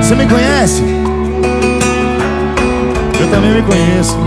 Você me conhece? Eu também me conheço.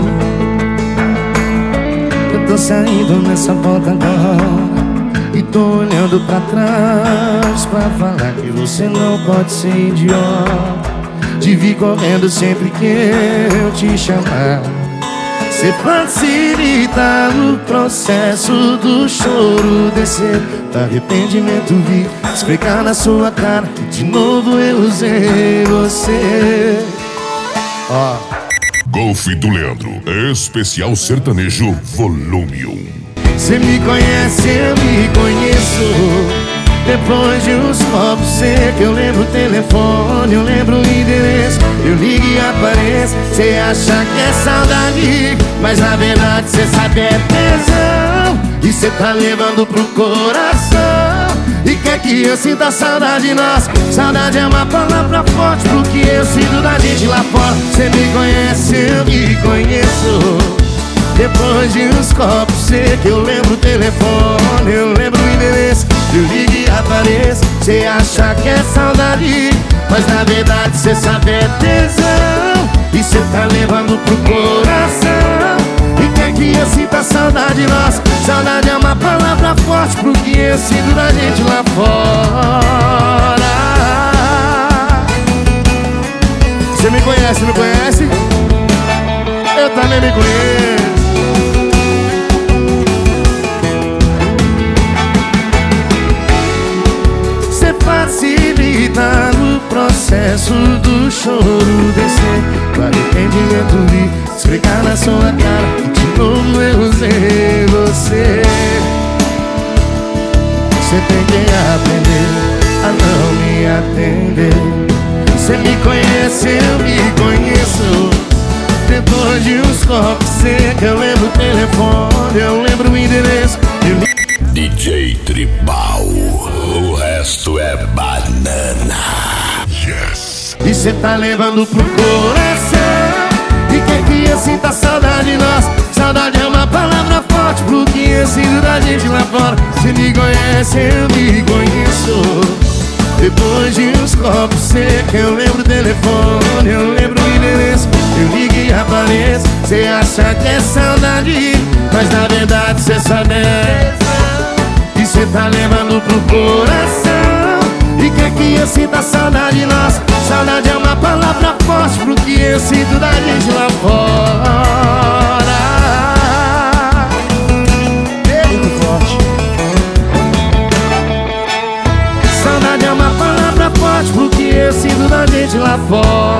Eu tô saindo nessa volta agora e tô olhando pra trás pra falar que você não pode ser idiota de vir correndo sempre que eu te chamar. Você facilita o processo do choro descer, do arrependimento vir explicar na sua cara que de novo eu usei você. Ó, Golf do Leandro, especial sertanejo, volume 1. Você me conhece, eu me conheço. Depois de uns copos secos, eu lembro o telefone, eu lembro o endereço. Eu ligo e apareço, cê acha que é saudade, mas na verdade cê sabe é tesão. E cê tá levando pro coração e quer que eu sinta saudade nossa. Saudade é uma palavra forte pro que eu sinto da gente lá fora. Cê me conhece, eu me conheço. Depois de uns copos secos, eu lembro o telefone, eu lembro o endereço. Eu ligo e apareço, cê acha que é saudade, mas na verdade cê sabe é tesão. E cê tá levando pro coração e quer que eu sinta saudade nossa. Saudade é uma palavra forte pro que eu sinto da gente lá fora. Cê me conhece, me conhece? Eu também me conheço. Facilita o processo do choro descer, do arrependimento vir explicar na sua cara que de novo eu usei você. Você tem que aprender a não me atender. Você me conhece, eu me conheço. Depois de uns copos secos, eu lembro o telefone, eu lembro o endereço. DJ Tribal, o resto é banana. Yes. E cê tá levando pro coração e quer que eu sinta saudade nossa. Saudade é uma palavra forte pro que eu sinto da gente lá fora. Cê me conhece, eu me conheço. Depois de uns copos secos, eu lembro o telefone, eu lembro o endereço. Eu ligo e apareço, cê acha que é saudade, mas na verdade cê sabe é. E cê tá levando pro coração e quer que eu sinta saudade nossa. Saudade é uma palavra forte pro que eu sinto da gente lá fora. Muito forte. Saudade é uma palavra forte pro que eu sinto da gente lá fora.